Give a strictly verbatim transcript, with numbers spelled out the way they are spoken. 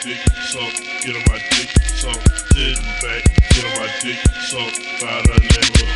dick sucked, get on my dick sucked, sitting back, get on my dick sucked by the neighborhood.